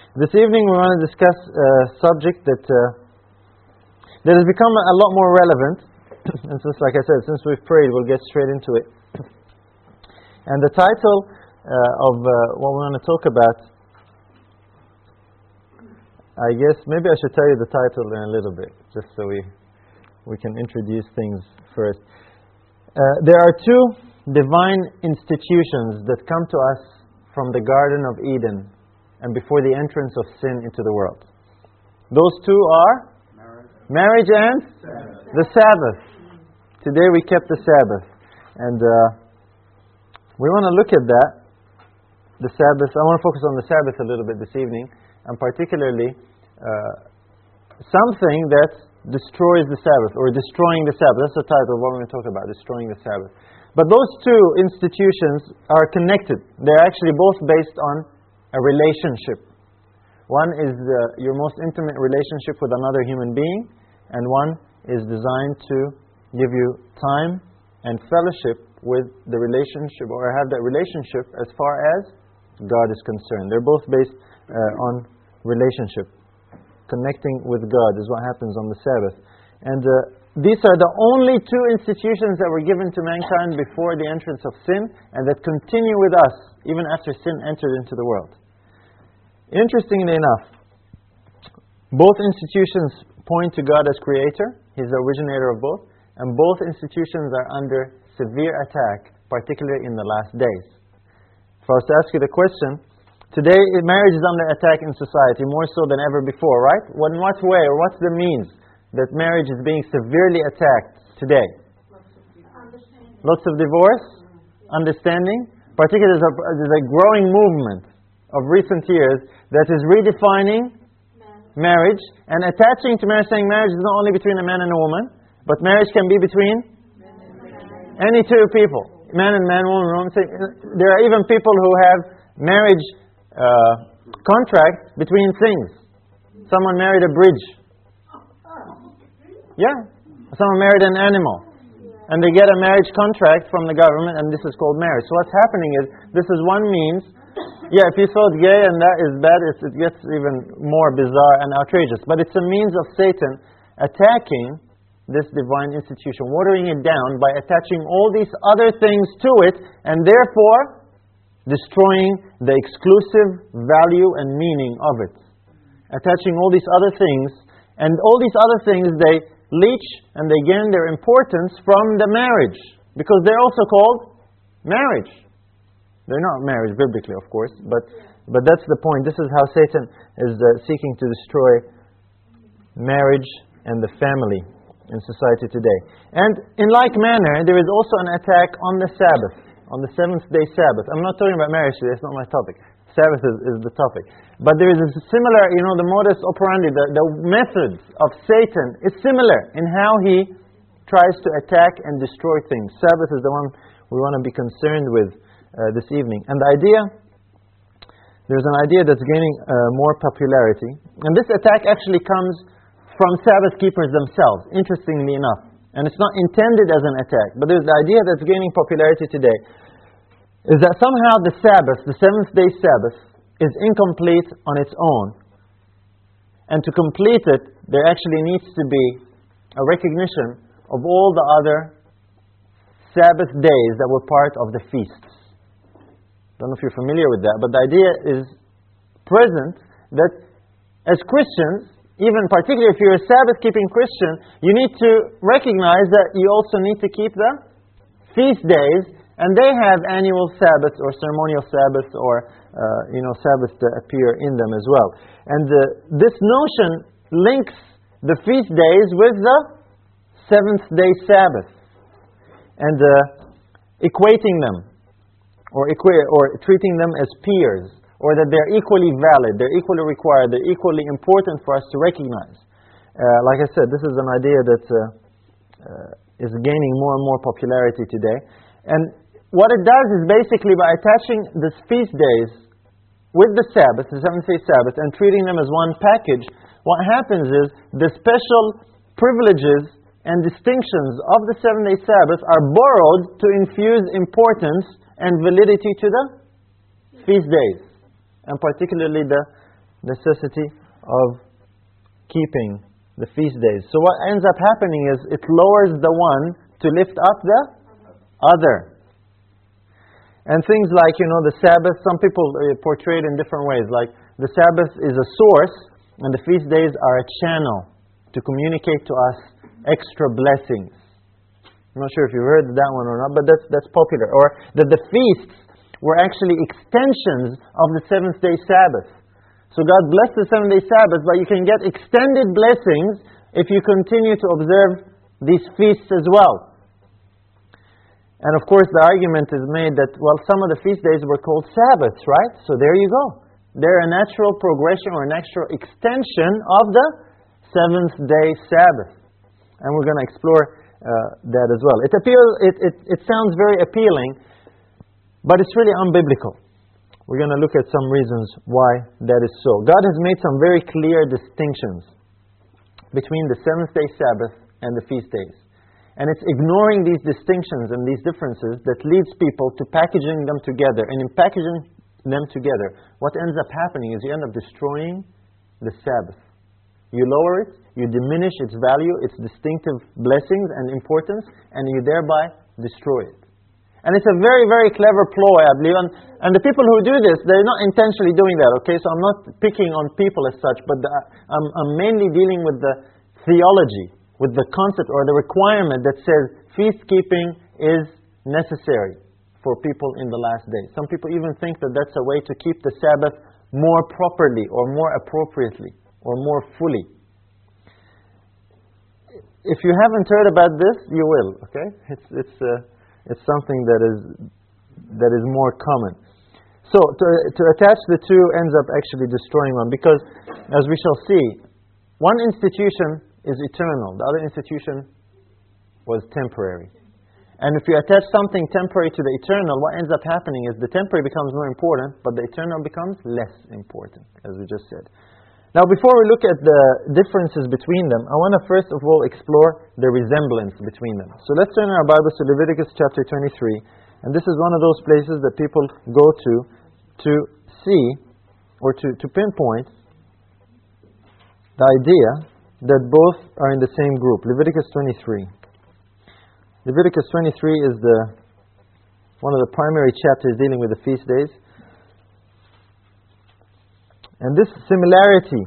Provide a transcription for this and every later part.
This evening we want to discuss a subject that has become a lot more relevant. And since, like I said, since we've prayed, we'll get straight into it. And the title of what we want to talk about, I guess, maybe I should tell you the title in a little bit, just so we can introduce things first. There are two divine institutions that come to us from the Garden of Eden and before the entrance of sin into the world. Those two are marriage and the Sabbath. Today we kept the Sabbath, and we want to look at that, the Sabbath. I want to focus on the Sabbath a little bit this evening, and particularly something that destroys the Sabbath, or destroying the Sabbath. That's the title of what we're going to talk about, destroying the Sabbath. But those two institutions are connected. They're actually both based on a relationship. One is your most intimate relationship with another human being, and one is designed to give you time and fellowship with the relationship, or have that relationship as far as God is concerned. They're both based on relationship. Connecting with God is what happens on the Sabbath. And these are the only two institutions that were given to mankind before the entrance of sin, and that continue with us even after sin entered into the world. Interestingly enough, both institutions point to God as creator. He's the originator of both. And both institutions are under severe attack, particularly in the last days. If I was to ask you the question, today marriage is under attack in society more so than ever before, right? In what way, or what's the means that marriage is being severely attacked today? Lots of divorce, understanding. Particularly there's a growing movement of recent years that is redefining marriage and attaching to marriage, saying marriage is not only between a man and a woman, but marriage can be between any two people, man and man, woman and woman. There are even people who have marriage contracts between things. Someone married a bridge. Yeah. Someone married an animal. And they get a marriage contract from the government, and this is called marriage. So what's happening is, this is one means. Yeah, if you thought gay and that is bad, it gets even more bizarre and outrageous. But it's a means of Satan attacking this divine institution, watering it down by attaching all these other things to it, and therefore destroying the exclusive value and meaning of it. Attaching all these other things, and all these other things, they leech and they gain their importance from the marriage, because they're also called marriage. They're not marriage biblically, of course, but that's the point. This is how Satan is seeking to destroy marriage and the family in society today. And in like manner, there is also an attack on the Sabbath, on the seventh-day Sabbath. I'm not talking about marriage today, that's not my topic. Sabbath is the topic. But there is a similar, the modus operandi, the methods of Satan is similar in how he tries to attack and destroy things. Sabbath is the one we want to be concerned with this evening. And there's an idea that's gaining more popularity. And this attack actually comes from Sabbath keepers themselves, interestingly enough. And it's not intended as an attack, but there's the idea that's gaining popularity today, is that somehow the Sabbath, the seventh-day Sabbath, is incomplete on its own. And to complete it, there actually needs to be a recognition of all the other Sabbath days that were part of the feasts. I don't know if you're familiar with that, but the idea is present that as Christians, even particularly if you're a Sabbath-keeping Christian, you need to recognize that you also need to keep the feast days, and they have annual Sabbaths or ceremonial Sabbaths or Sabbaths that appear in them as well. And this notion links the feast days with the seventh-day Sabbath, and equating them, or treating them as peers, or that they're equally valid, they're equally required, they're equally important for us to recognize. Like I said, this is an idea that is gaining more and more popularity today. And what it does is basically by attaching the feast days with the Sabbath, the seventh-day Sabbath, and treating them as one package, what happens is the special privileges and distinctions of the seventh-day Sabbath are borrowed to infuse importance and validity to the feast days, and particularly the necessity of keeping the feast days. So what ends up happening is it lowers the one to lift up the other. And things like, the Sabbath, some people portray it in different ways. Like the Sabbath is a source and the feast days are a channel to communicate to us extra blessings. I'm not sure if you've heard that one or not, but that's popular. Or that the feasts were actually extensions of the seventh-day Sabbath. So God blessed the seventh-day Sabbath, but you can get extended blessings if you continue to observe these feasts as well. And of course the argument is made that, some of the feast days were called Sabbaths, right? So there you go. They're a natural progression or a natural extension of the seventh-day Sabbath. And we're going to explore that as well. It sounds very appealing, but it's really unbiblical. We're going to look at some reasons why that is so. God has made some very clear distinctions between the seventh-day Sabbath and the feast days. And it's ignoring these distinctions and these differences that leads people to packaging them together. And in packaging them together, what ends up happening is you end up destroying the Sabbath. You lower it, you diminish its value, its distinctive blessings and importance, and you thereby destroy it. And it's a very, very clever ploy, I believe. And the people who do this, they're not intentionally doing that, okay? So I'm not picking on people as such, but I'm mainly dealing with the theology, with the concept or the requirement that says feast-keeping is necessary for people in the last days. Some people even think that that's a way to keep the Sabbath more properly or more appropriately or more fully. If you haven't heard about this, you will, okay? It's something that is more common. So to attach the two ends up actually destroying one, because as we shall see, one institution is eternal, the other institution was temporary. And if you attach something temporary to the eternal, what ends up happening is the temporary becomes more important, but the eternal becomes less important, as we just said. Now, before we look at the differences between them, I want to first of all explore the resemblance between them. So let's turn our Bibles to Leviticus chapter 23. And this is one of those places that people go to see or to pinpoint the idea that both are in the same group. Leviticus 23. Leviticus 23 is one of the primary chapters dealing with the feast days. And this similarity,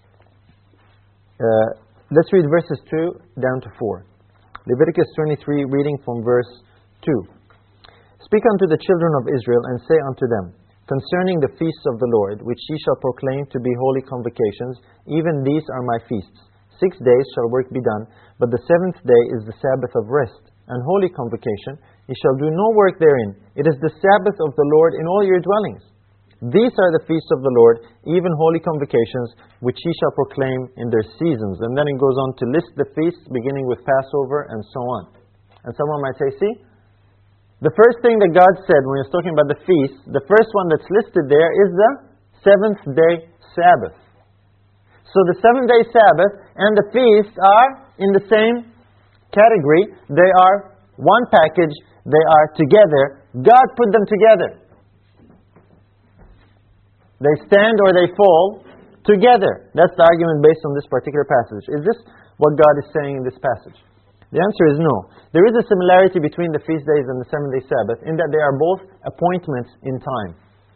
let's read verses 2 down to 4. Leviticus 23, reading from verse 2. Speak unto the children of Israel, and say unto them, concerning the feasts of the Lord, which ye shall proclaim to be holy convocations, even these are my feasts. 6 days shall work be done, but the seventh day is the Sabbath of rest, and holy convocation. Ye shall do no work therein. It is the Sabbath of the Lord in all your dwellings. These are the feasts of the Lord, even holy convocations, which ye shall proclaim in their seasons. And then it goes on to list the feasts, beginning with Passover and so on. And someone might say, see, the first thing that God said when He was talking about the feasts, the first one that's listed there is the seventh-day Sabbath. So the seventh-day Sabbath and the feast are in the same category. They are one package. They are together. God put them together. They stand or they fall together. That's the argument based on this particular passage. Is this what God is saying in this passage? The answer is no. There is a similarity between the feast days and the seventh-day Sabbath in that they are both appointments in time.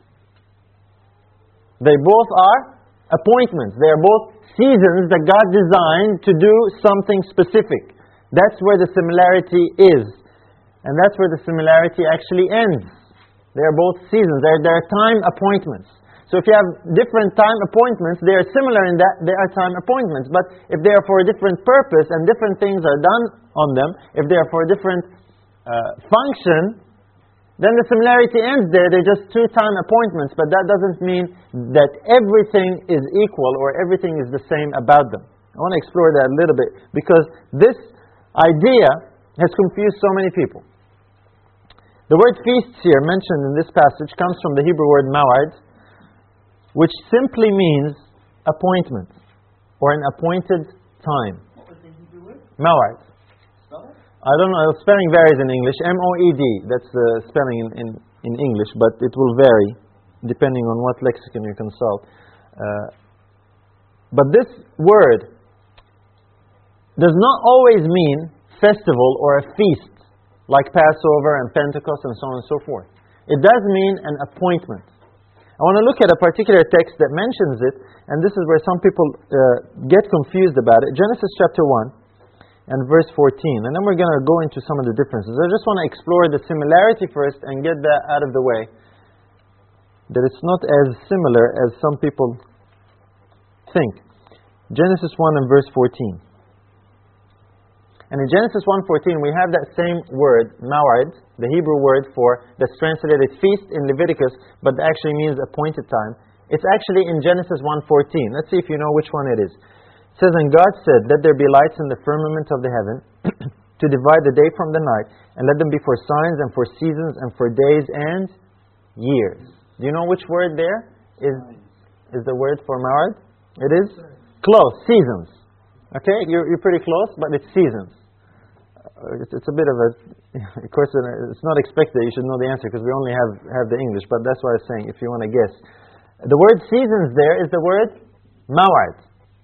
They both are appointments. They are both seasons that God designed to do something specific. That's where the similarity is. And that's where the similarity actually ends. They are both seasons. They are time appointments. So if you have different time appointments, they are similar in that they are time appointments. But if they are for a different purpose and different things are done on them, if they are for a different function, then the similarity ends there. They're just two time appointments. But that doesn't mean that everything is equal or everything is the same about them. I want to explore that a little bit, because this idea has confused so many people. The word feasts here mentioned in this passage comes from the Hebrew word maw'id, which simply means appointment or an appointed time. What was the Hebrew word? Maw'id. Spell it? I don't know, the spelling varies in English. M-O-E-D, that's the spelling in English, but it will vary depending on what lexicon you consult. But this word does not always mean festival or a feast, like Passover and Pentecost and so on and so forth. It does mean an appointment. I want to look at a particular text that mentions it, and this is where some people get confused about it. Genesis chapter 1 and verse 14. And then we're going to go into some of the differences. I just want to explore the similarity first and get that out of the way, that it's not as similar as some people think. Genesis 1 and verse 14. And in Genesis 1:14, we have that same word, maw'id, the Hebrew word that's translated feast in Leviticus, but that actually means appointed time. It's actually in Genesis 1:14. Let's see if you know which one it is. It says, "And God said, let there be lights in the firmament of the heaven, to divide the day from the night, and let them be for signs and for seasons and for days and years." Do you know which word there is the word for maw'id? It is close, seasons. Okay, you're pretty close, but it's seasons. It's a bit of of course, it's not expected you should know the answer because we only have the English, but that's what I'm saying, if you want to guess. The word seasons there is the word maw'id.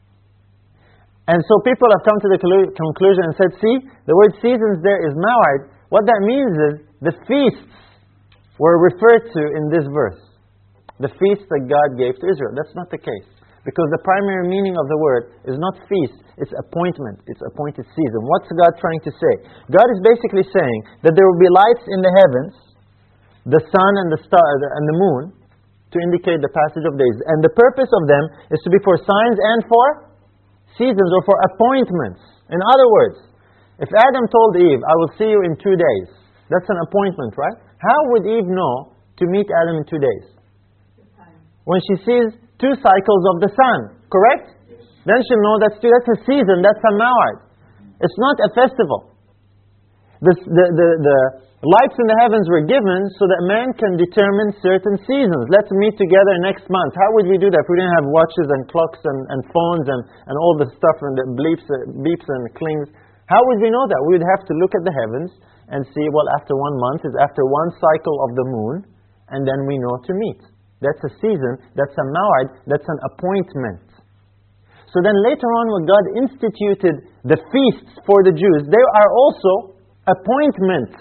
And so people have come to the conclusion and said, see, the word seasons there is maw'id. What that means is the feasts were referred to in this verse. The feasts that God gave to Israel. That's not the case. Because the primary meaning of the word is not feast, it's appointment, it's appointed season. What's God trying to say? God is basically saying that there will be lights in the heavens, the sun and the star and the moon, to indicate the passage of days. And the purpose of them is to be for signs and for seasons or for appointments. In other words, if Adam told Eve, I will see you in 2 days, that's an appointment, right? How would Eve know to meet Adam in 2 days? When she sees 2 cycles of the sun, correct? Yes. Then she'll know that's a season, that's a maw'id. It's not a festival. The lights in the heavens were given so that man can determine certain seasons. Let's meet together next month. How would we do that if we didn't have watches and clocks and phones and all the stuff and the beeps and clings? How would we know that? We would have to look at the heavens and see, well, after 1 month is after 1 cycle of the moon, and then we know to meet. That's a season, that's a maw'id, that's an appointment. So then later on when God instituted the feasts for the Jews, there are also appointments.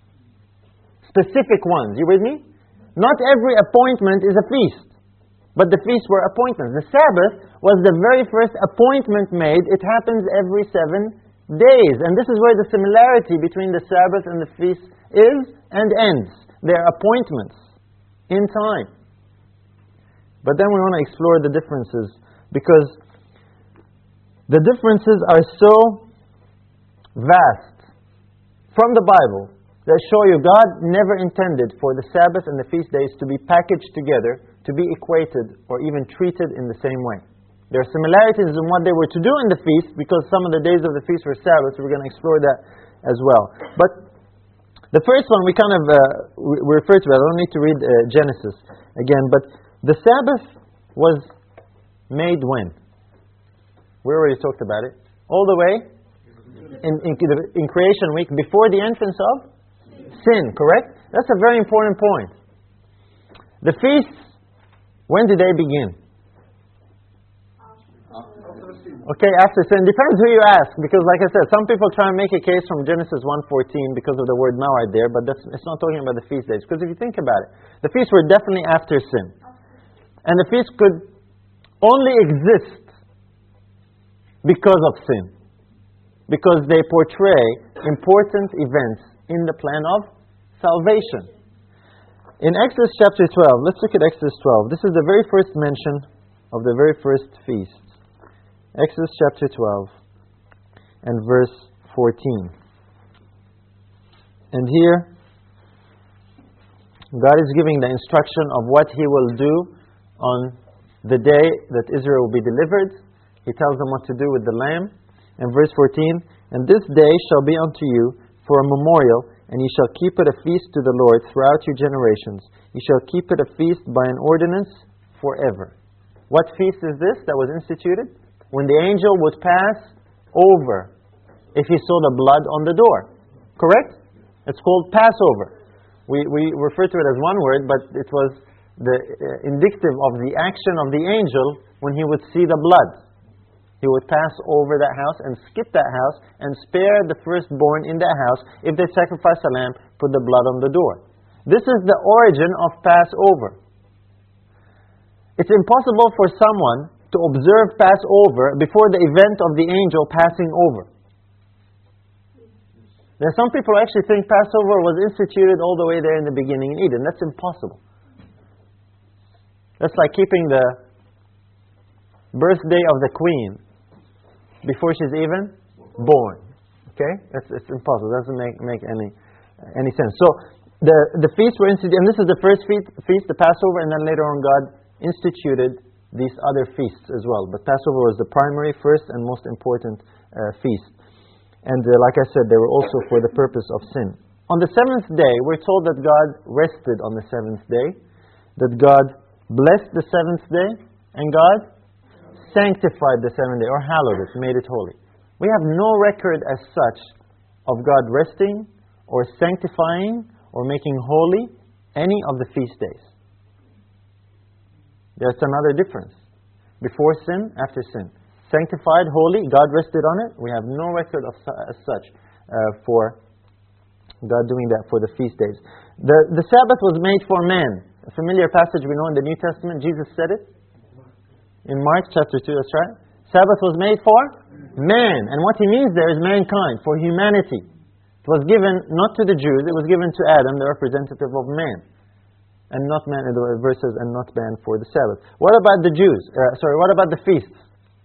Specific ones. You with me? Not every appointment is a feast. But the feasts were appointments. The Sabbath was the very first appointment made. It happens every 7 days. And this is where the similarity between the Sabbath and the feast is and ends. They are appointments in time. But then we want to explore the differences, because the differences are so vast from the Bible that show you God never intended for the Sabbath and the feast days to be packaged together, to be equated or even treated in the same way. There are similarities in what they were to do in the feast, because some of the days of the feast were Sabbaths. We're going to explore that as well. But the first one we kind of we refer to it. I don't need to read Genesis again, but the Sabbath was made when? We already talked about it. All the way in creation week, before the entrance of sin, correct? That's a very important point. The feasts, when did they begin? Okay, after sin. Depends who you ask, because like I said, some people try and make a case from Genesis 1:14 because of the word maw'id there, but it's not talking about the feast days. Because if you think about it, the feasts were definitely after sin. And the feast could only exist because of sin. Because they portray important events in the plan of salvation. In Exodus chapter 12, let's look at Exodus 12. This is the very first mention of the very first feast. Exodus chapter 12 and verse 14. And here, God is giving the instruction of what He will do on the day that Israel will be delivered. He tells them what to do with the lamb. And verse 14, "And this day shall be unto you for a memorial, and ye shall keep it a feast to the Lord throughout your generations. Ye shall keep it a feast by an ordinance forever." What feast is this that was instituted? When the angel would pass over if he saw the blood on the door. Correct? It's called Passover. We refer to it as one word, but it was the indicative of the action of the angel when he would see the blood. He would pass over that house and skip that house and spare the firstborn in that house. If they sacrifice a lamb, put the blood on the door. This is the origin of Passover. It's impossible for someone to observe Passover before the event of the angel passing over. There are some people who actually think Passover was instituted all the way there in the beginning in Eden. That's impossible. That's like keeping the birthday of the queen before she's even born. Okay? It's impossible. It doesn't make any sense. So the feasts were instituted, and this is the first feast, the Passover, and then later on God instituted these other feasts as well. But Passover was the primary, first, and most important feast. And like I said, they were also for the purpose of sin. On the seventh day, we're told that God rested on the seventh day, that God blessed the seventh day, and God sanctified the seventh day, or hallowed it, made it holy. We have no record as such of God resting, or sanctifying, or making holy any of the feast days. There's another difference. Before sin, after sin. Sanctified, holy, God rested on it. We have no record of as such for God doing that for the feast days. The Sabbath was made for man. A familiar passage we know in the New Testament. Jesus said it in Mark chapter 2, that's right. Sabbath was made for man. And what he means there is mankind, for humanity. It was given not to the Jews, it was given to Adam, the representative of man. And not man, in the verses, and not man for the Sabbath. What about the Jews? What about the feasts?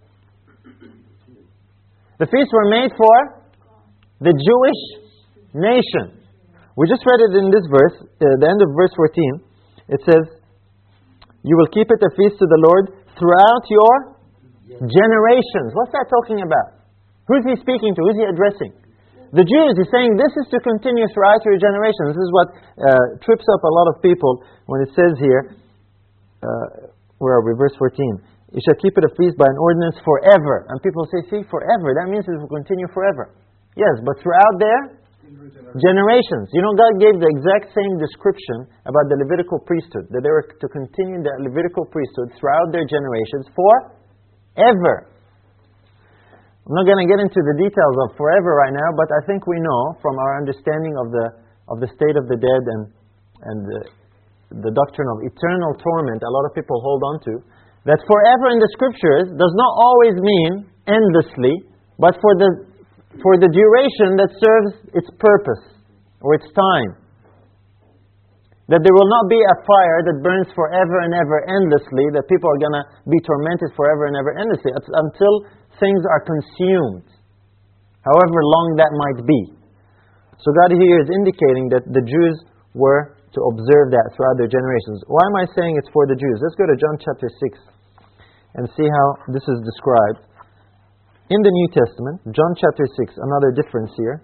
The feasts were made for the Jewish nation. We just read it in this verse, the end of verse 14. It says, "You will keep it a feast to the Lord throughout your generations." What's that talking about? Who's he speaking to? Who's he addressing? The Jews. He's saying this is to continue throughout your generations. This is what trips up a lot of people when it says here, where are we? Verse 14. "You shall keep it a feast by an ordinance forever." And people say, see, forever. That means it will continue forever. Yes, but throughout their generations. You know, God gave the exact same description about the Levitical priesthood. That they were to continue the Levitical priesthood throughout their generations forever. I'm not going to get into the details of forever right now, but I think we know from our understanding of the state of the dead and the doctrine of eternal torment a lot of people hold on to, that forever in the Scriptures does not always mean endlessly, but for the duration that serves its purpose or its time. That there will not be a fire that burns forever and ever endlessly, that people are going to be tormented forever and ever endlessly until things are consumed, however long that might be. So God here is indicating that the Jews were to observe that throughout their generations. Why am I saying it's for the Jews? Let's go to John chapter 6 and see how this is described in the New Testament. John chapter 6, another difference here.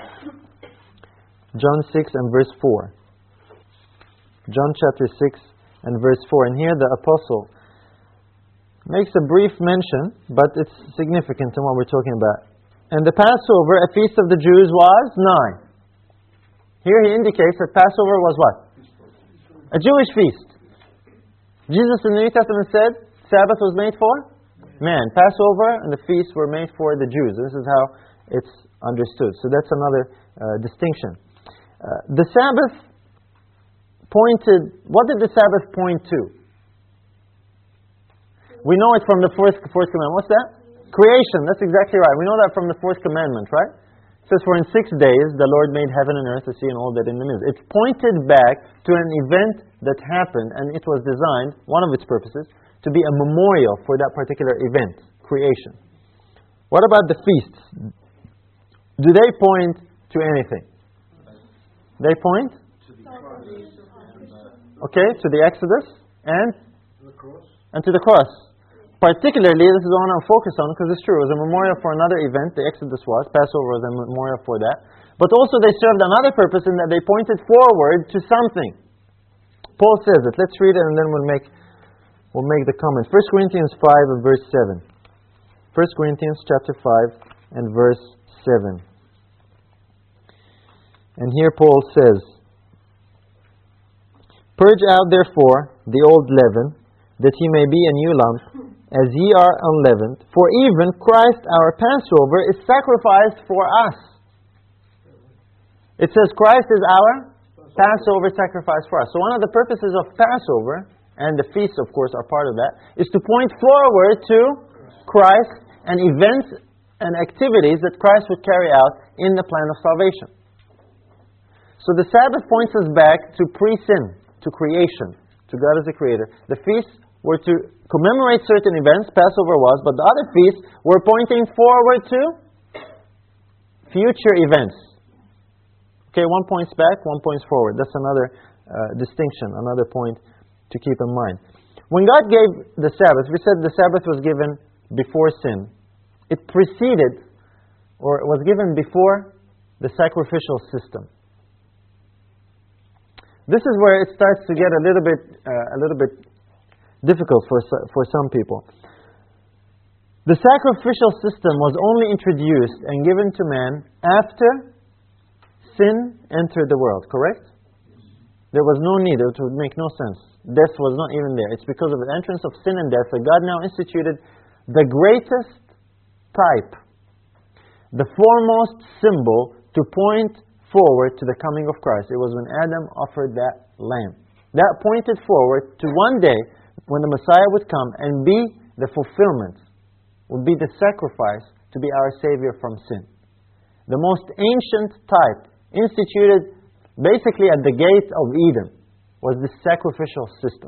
John 6 and verse 4. John chapter 6 and verse 4. And here the apostle makes a brief mention, but it's significant to what we're talking about. "And the Passover, a feast of the Jews, was nigh." Here he indicates that Passover was what? A Jewish feast. Jesus in the New Testament said, Sabbath was made for man. Passover and the feast were made for the Jews. This is how it's understood. So that's another distinction. The Sabbath what did the Sabbath point to? We know it from the fourth commandment. What's that? Creation. That's exactly right. We know that from the fourth commandment, right? It says, "For in 6 days the Lord made heaven and earth, the sea, and all that in them is." It pointed back to an event that happened, and it was designed, one of its purposes, to be a memorial for that particular event, creation. What about the feasts? Do they point to anything? They point? Okay, to the Exodus and to the cross. Particularly, this is what I want to focus on because it's true. It was a memorial for another event, the Exodus was. Passover was a memorial for that. But also they served another purpose in that they pointed forward to something. Paul says it. Let's read it and then we'll make the comment. 1 Corinthians 5 and verse 7. 1 Corinthians chapter 5 and verse 7. And here Paul says, "Purge out therefore the old leaven, that he may be a new lump, as ye are unleavened. For even Christ our Passover is sacrificed for us. It says Christ is our Passover sacrifice for us. So one of the purposes of Passover, and the feasts of course are part of that, is to point forward to Christ and events and activities that Christ would carry out in the plan of salvation. So the Sabbath points us back to pre-sin, to creation, to God as the Creator. The feasts were to commemorate certain events, Passover was, but the other feasts were pointing forward to future events. Okay, one points back, one points forward. That's another distinction, another point to keep in mind. When God gave the Sabbath, we said the Sabbath was given before sin. It preceded, or it was given before the sacrificial system. This is where it starts to get a little bit difficult for some people. The sacrificial system was only introduced and given to man after sin entered the world, correct? There was no need, it would make no sense. Death was not even there. It's because of the entrance of sin and death that God now instituted the greatest type, the foremost symbol to point forward to the coming of Christ. It was when Adam offered that lamb. That pointed forward to one day when the Messiah would come and be the fulfillment, would be the sacrifice to be our Savior from sin. The most ancient type, instituted basically at the gate of Eden, was the sacrificial system.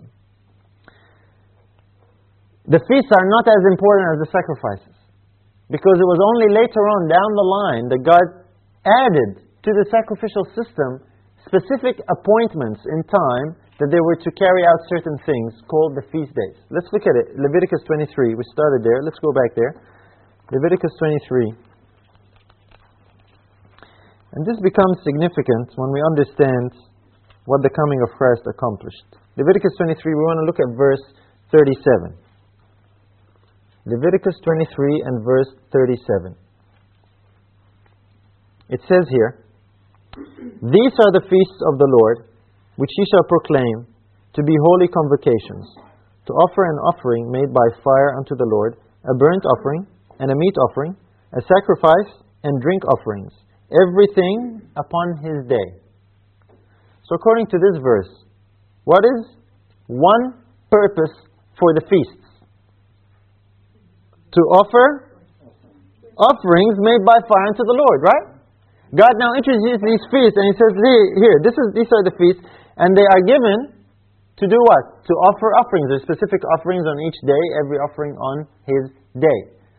The feasts are not as important as the sacrifices, because it was only later on down the line that God added to the sacrificial system specific appointments in time that they were to carry out certain things called the feast days. Let's look at it. Leviticus 23. We started there. Let's go back there. Leviticus 23. And this becomes significant when we understand what the coming of Christ accomplished. Leviticus 23, we want to look at verse 37. Leviticus 23 and verse 37. It says here, "These are the feasts of the Lord, which ye shall proclaim to be holy convocations, to offer an offering made by fire unto the Lord, a burnt offering, and a meat offering, a sacrifice, and drink offerings, everything upon his day." So according to this verse, what is one purpose for the feasts? To offer offerings made by fire unto the Lord, right? God now introduces these feasts and He says, here, these are the feasts, and they are given to do what? To offer offerings. There are specific offerings on each day, every offering on His day.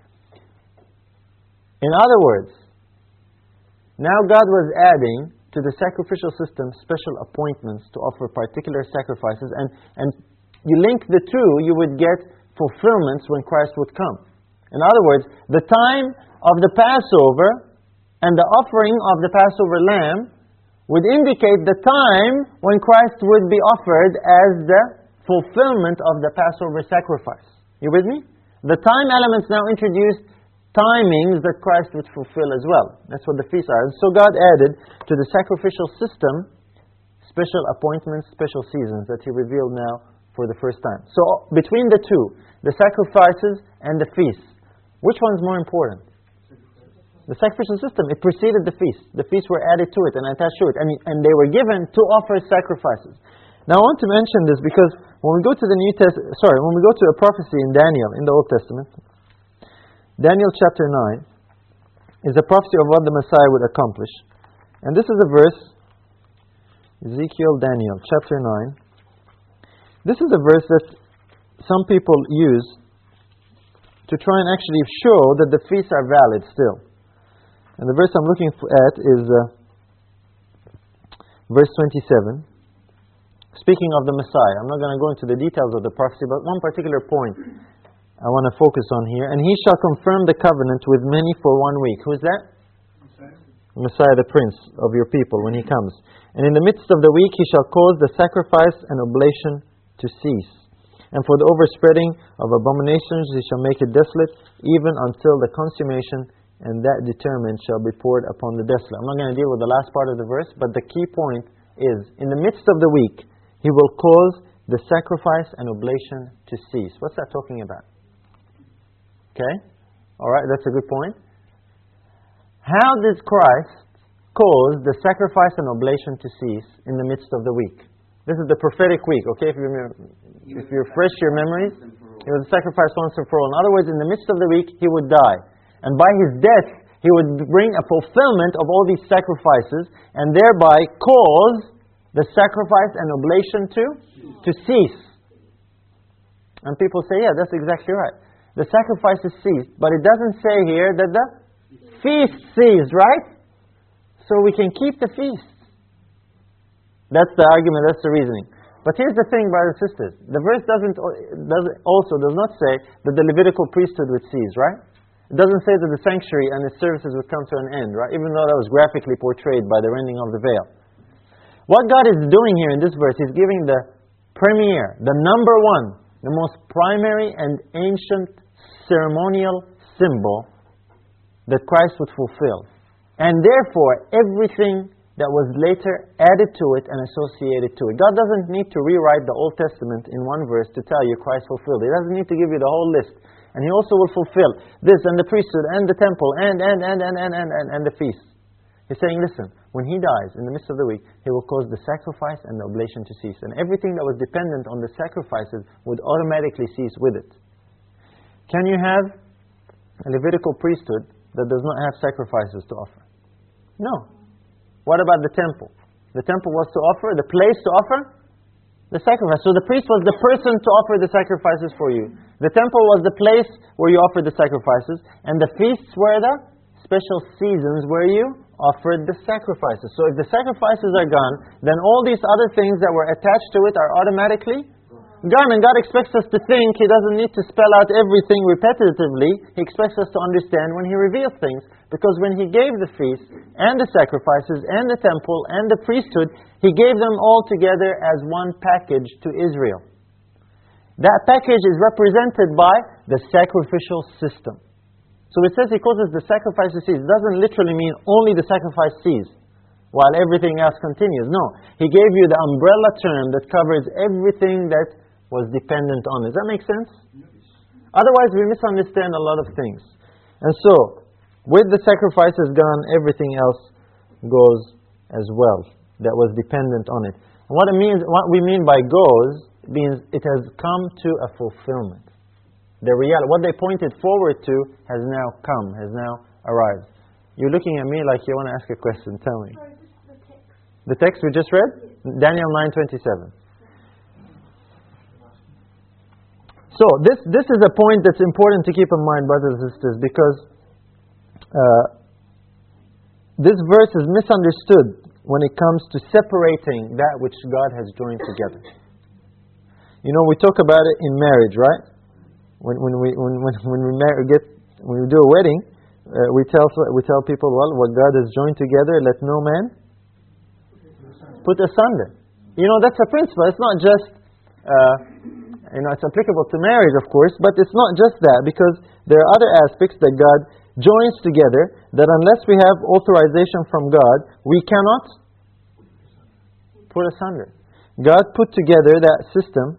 In other words, now God was adding to the sacrificial system special appointments to offer particular sacrifices, and you link the two, you would get fulfillments when Christ would come. In other words, the time of the Passover and the offering of the Passover lamb would indicate the time when Christ would be offered as the fulfillment of the Passover sacrifice. You with me? The time elements now introduced timings that Christ would fulfill as well. That's what the feasts are. And so God added to the sacrificial system special appointments, special seasons that He revealed now for the first time. So between the two, the sacrifices and the feasts, which one's more important? The sacrificial system. It preceded the feast. The feasts were added to it and attached to it, and they were given to offer sacrifices. Now I want to mention this because when we go to the when we go to a prophecy in Daniel in the Old Testament, Daniel chapter 9 is a prophecy of what the Messiah would accomplish. And this is a verse, Ezekiel, Daniel chapter 9. This is a verse that some people use to try and actually show that the feasts are valid still. And the verse I'm looking at is verse 27. Speaking of the Messiah, I'm not going to go into the details of the prophecy, but one particular point I want to focus on here. "And he shall confirm the covenant with many for 1 week." Who is that? Messiah, the Prince of your people, when He comes. "And in the midst of the week He shall cause the sacrifice and oblation to cease. And for the overspreading of abominations He shall make it desolate, even until the consummation, and that determined shall be poured upon the desolate." I'm not going to deal with the last part of the verse, but the key point is, in the midst of the week, He will cause the sacrifice and oblation to cease. What's that talking about? Okay? Alright, that's a good point. How did Christ cause the sacrifice and oblation to cease in the midst of the week? This is the prophetic week, okay? If you refresh your memories, it was a sacrifice once and for all. In other words, in the midst of the week, He would die. And by His death, He would bring a fulfillment of all these sacrifices and thereby cause the sacrifice and oblation to cease. And people say, yeah, that's exactly right. The sacrifices ceased, but it doesn't say here that the feast ceased, right? So we can keep the feasts. That's the argument, that's the reasoning. But here's the thing, brothers and sisters. The verse does not say that the Levitical priesthood would cease, right? It doesn't say that the sanctuary and its services would come to an end, right? Even though that was graphically portrayed by the rending of the veil. What God is doing here in this verse, He's giving the premier, the number one, the most primary and ancient ceremonial symbol that Christ would fulfill. And therefore, everything that was later added to it and associated to it. God doesn't need to rewrite the Old Testament in one verse to tell you Christ fulfilled. He doesn't need to give you the whole list. And He also will fulfill this and the priesthood and the temple and the feast. He's saying, listen, when He dies in the midst of the week, He will cause the sacrifice and the oblation to cease. And everything that was dependent on the sacrifices would automatically cease with it. Can you have a Levitical priesthood that does not have sacrifices to offer? No. What about the temple? The temple was to offer, the place to offer the sacrifice. So the priest was the person to offer the sacrifices for you. The temple was the place where you offered the sacrifices. And the feasts were the special seasons where you offered the sacrifices. So if the sacrifices are gone, then all these other things that were attached to it are automatically gone. And God expects us to think. He doesn't need to spell out everything repetitively. He expects us to understand when He reveals things. Because when He gave the feast and the sacrifices and the temple and the priesthood, He gave them all together as one package to Israel. That package is represented by the sacrificial system. So it says He causes the sacrifice to cease. It doesn't literally mean only the sacrifice cease while everything else continues. No. He gave you the umbrella term that covers everything that was dependent on it. Does that make sense? Otherwise we misunderstand a lot of things. And so, with the sacrifices gone, everything else goes as well that was dependent on it. And what we mean by goes, means it has come to a fulfillment. The reality, what they pointed forward to has now come, has now arrived. You're looking at me like you want to ask a question. Tell me. Sorry, just the text. The text we just read? Daniel 9:27. So, this is a point that's important to keep in mind, brothers and sisters, because this verse is misunderstood when it comes to separating that which God has joined together. You know, we talk about it in marriage, right? When we do a wedding, we tell people, well, what God has joined together, let no man put asunder. You know, that's a principle. It's not just it's applicable to marriage, of course, but it's not just that, because there are other aspects that God joins together that unless we have authorization from God, we cannot put asunder. God put together that system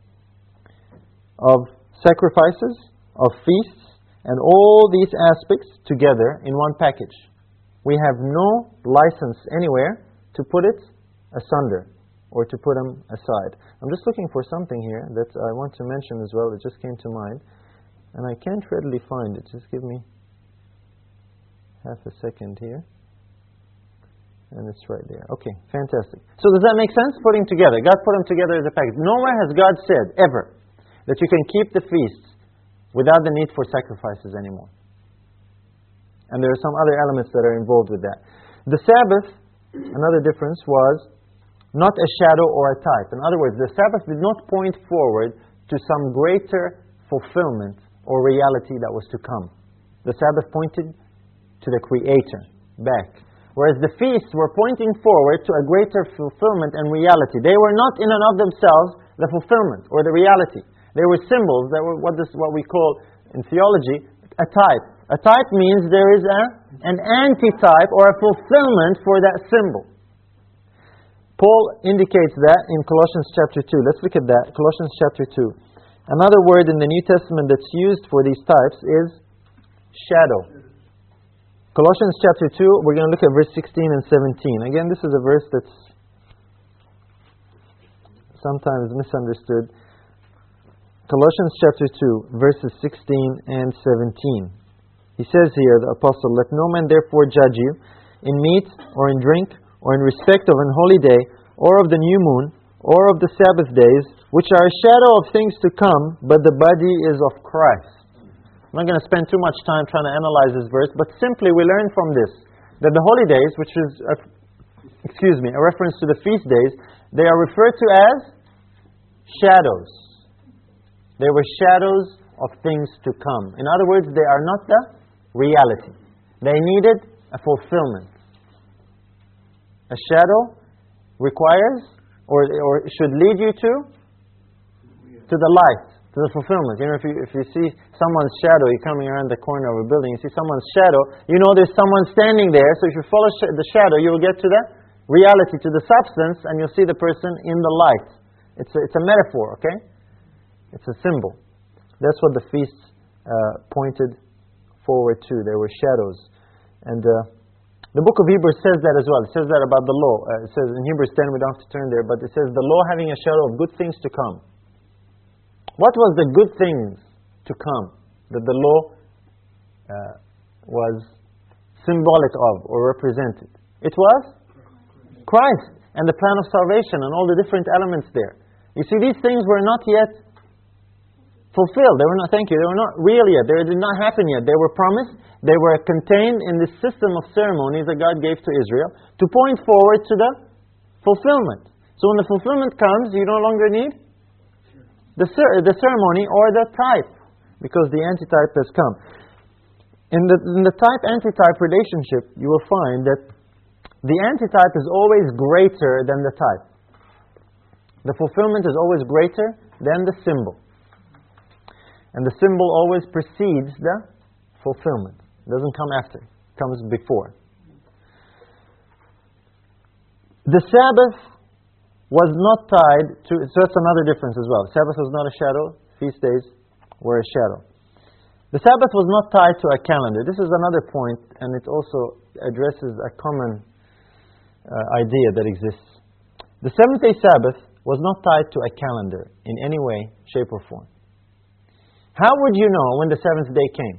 of sacrifices, of feasts, and all these aspects together in one package. We have no license anywhere to put it asunder or to put them aside. I'm just looking for something here that I want to mention as well. It just came to mind. And I can't readily find it. Just give me half a second here. And it's right there. Okay, fantastic. So does that make sense? Putting together. God put them together as a package. Nowhere has God said, ever, that you can keep the feasts without the need for sacrifices anymore. And there are some other elements that are involved with that. The Sabbath, another difference, was not a shadow or a type. In other words, the Sabbath did not point forward to some greater fulfillment or reality that was to come. The Sabbath pointed to the Creator, back. Whereas the feasts were pointing forward to a greater fulfillment and reality. They were not in and of themselves the fulfillment or the reality. They were symbols that were what we call in theology a type. A type means there is an antitype or a fulfillment for that symbol. Paul indicates that in Colossians chapter 2. Let's look at that. Colossians chapter 2. Another word in the New Testament that's used for these types is shadow. Colossians chapter 2, we're going to look at verse 16 and 17. Again, this is a verse that's sometimes misunderstood. Colossians chapter 2, verses 16 and 17. He says here, the apostle, "Let no man therefore judge you in meat or in drink or in respect of an holy day or of the new moon or of the Sabbath days, which are a shadow of things to come, but the body is of Christ." I'm not going to spend too much time trying to analyze this verse, but simply we learn from this that the holy days, which is a reference to the feast days, they are referred to as shadows. They were shadows of things to come. In other words, they are not the reality. They needed a fulfillment. A shadow requires or should lead you to the light, to the fulfillment. You know, if you see someone's shadow, you're coming around the corner of a building, you see someone's shadow, you know there's someone standing there. So if you follow the shadow, you will get to the reality, to the substance, and you'll see the person in the light. It's a metaphor, okay? It's a symbol. That's what the feasts pointed forward to. They were shadows. And the book of Hebrews says that as well. It says that about the law. It says in Hebrews 10, we don't have to turn there, but it says the law having a shadow of good things to come. What was the good things to come that the law was symbolic of or represented? It was Christ and the plan of salvation and all the different elements there. You see, these things were not yet fulfilled. They were not, thank you, they were not real yet. They did not happen yet. They were promised. They were contained in this system of ceremonies that God gave to Israel to point forward to the fulfillment. So when the fulfillment comes, you no longer need the ceremony or the type, because the antitype has come. In the type-antitype relationship, you will find that the antitype is always greater than the type. The fulfillment is always greater than the symbol. And the symbol always precedes the fulfillment. It doesn't come after. It comes before. The Sabbath was not tied to... So that's another difference as well. Sabbath was not a shadow. Feast days were a shadow. The Sabbath was not tied to a calendar. This is another point, and it also addresses a common idea that exists. The seventh-day Sabbath was not tied to a calendar in any way, shape, or form. How would you know when the seventh day came?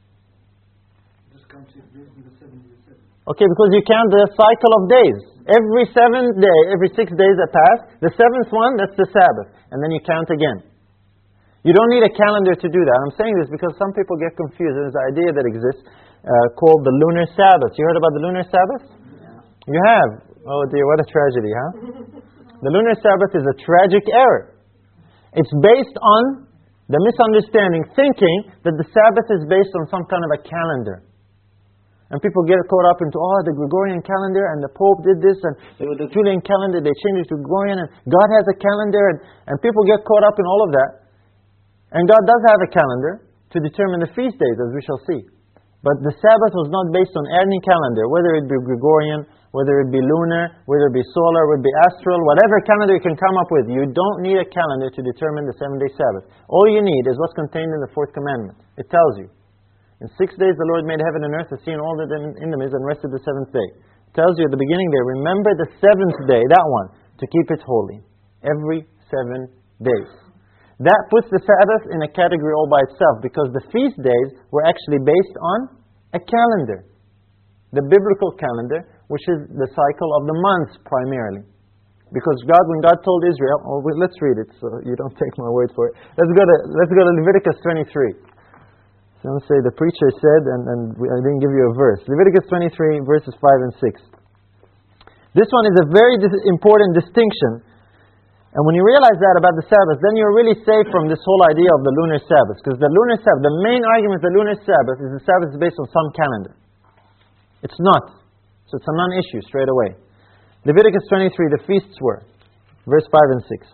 Okay, because you count the cycle of days. Every 7th day, every 6 days that pass, the 7th one, that's the Sabbath. And then you count again. You don't need a calendar to do that. I'm saying this because some people get confused. There's an idea that exists called the lunar Sabbath. You heard about the lunar Sabbath? Yeah. You have? Oh dear, what a tragedy, huh? The lunar Sabbath is a tragic error. It's based on the misunderstanding, thinking that the Sabbath is based on some kind of a calendar. And people get caught up into, the Gregorian calendar, and the Pope did this, and the Julian calendar, they changed it to Gregorian, and God has a calendar, and people get caught up in all of that. And God does have a calendar to determine the feast days, as we shall see. But the Sabbath was not based on any calendar, whether it be Gregorian, whether it be lunar, whether it be solar, whether it be astral, whatever calendar you can come up with. You don't need a calendar to determine the 7-day Sabbath. All you need is what's contained in the 4th commandment. It tells you. In 6 days the Lord made heaven and earth, the sea and all that in them is, and rested the 7th day. It tells you at the beginning there, remember the 7th day, that one, to keep it holy. Every 7 days. That puts the Sabbath in a category all by itself, because the feast days were actually based on a calendar. The biblical calendar, which is the cycle of the months primarily. Because when God told Israel, let's read it so you don't take my word for it. Let's go to Leviticus 23. Some say the preacher said, and I didn't give you a verse. Leviticus 23, verses 5 and 6. This one is a very important distinction. And when you realize that about the Sabbath, then you're really safe from this whole idea of the lunar Sabbath. Because the lunar Sabbath, the main argument of the lunar Sabbath is the Sabbath is based on some calendar. It's not. So it's a non-issue straight away. Leviticus 23, the feasts were. Verse 5 and 6.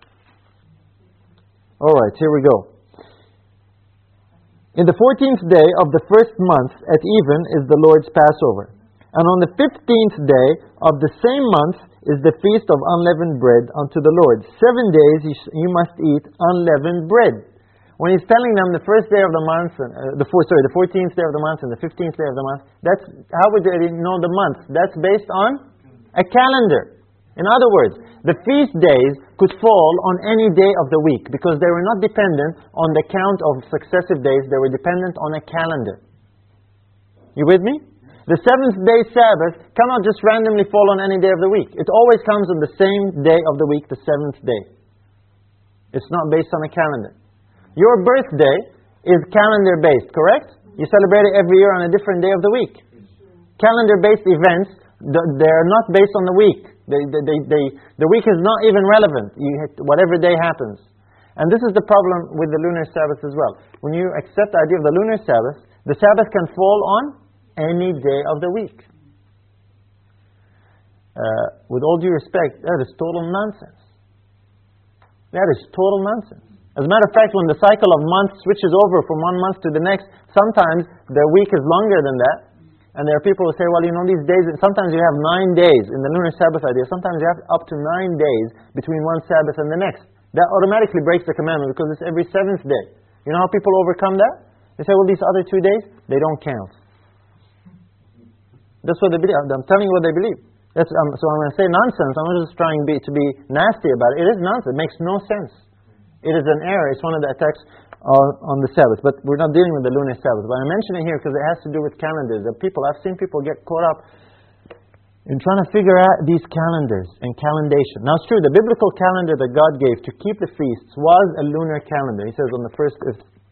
Alright, here we go. In the 14th day of the first month at even is the Lord's Passover. And on the 15th day of the same month is the feast of unleavened bread unto the Lord. 7 days you must eat unleavened bread. When he's telling them the first day of the month, the 14th day of the month and the 15th day of the month, that's how would they know the month? That's based on a calendar. In other words, the feast days could fall on any day of the week because they were not dependent on the count of successive days, they were dependent on a calendar. You with me? The 7th day Sabbath cannot just randomly fall on any day of the week. It always comes on the same day of the week, the 7th day. It's not based on a calendar. Your birthday is calendar-based, correct? You celebrate it every year on a different day of the week. Calendar-based events, they're not based on the week. The week is not even relevant, whatever day happens. And this is the problem with the lunar Sabbath as well. When you accept the idea of the lunar Sabbath, the Sabbath can fall on any day of the week. With all due respect, that is total nonsense. That is total nonsense. As a matter of fact, when the cycle of months switches over from one month to the next, sometimes the week is longer than that. And there are people who say, well, you know, these days, sometimes you have 9 days in the lunar Sabbath idea. Sometimes you have up to 9 days between one Sabbath and the next. That automatically breaks the commandment because it's every 7th day. You know how people overcome that? They say, well, these other 2 days, they don't count. That's what they believe. I'm telling you what they believe. So I'm going to say nonsense. I'm not just trying to be nasty about it. It is nonsense. It makes no sense. It is an error. It's one of the attacks on the Sabbath. But we're not dealing with the lunar Sabbath. But I mention it here because it has to do with calendars. I've seen people get caught up in trying to figure out these calendars and calendation. Now it's true, the biblical calendar that God gave to keep the feasts was a lunar calendar. He says on the first...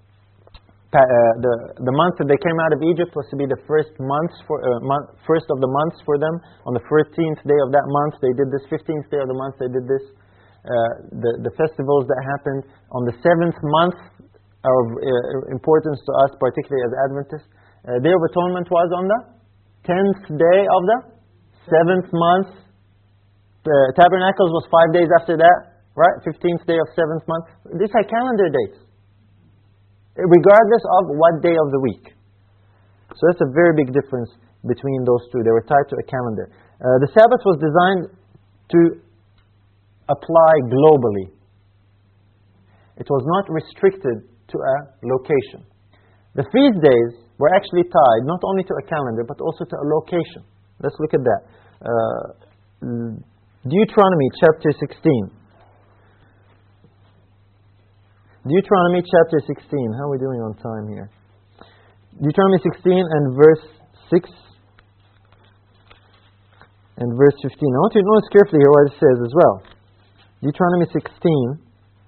the month that they came out of Egypt was to be the first of the months for them. On the 14th day of that month they did this. 15th day of the month they did this. The festivals that happened on the 7th month are of importance to us, particularly as Adventists. Day of Atonement was on the 10th day of the 7th month. Tabernacles was 5 days after that, right? 15th day of 7th month. These are calendar dates, regardless of what day of the week. So that's a very big difference between those two. They were tied to a calendar. The Sabbath was designed to apply globally. It was not restricted to a location. The feast days were actually tied not only to a calendar but also to a location. Let's look at that. Deuteronomy chapter 16. Deuteronomy chapter 16. How are we doing on time here? Deuteronomy 16 and verse 6 and verse 15. I want you to notice carefully here what it says as well. Deuteronomy 16,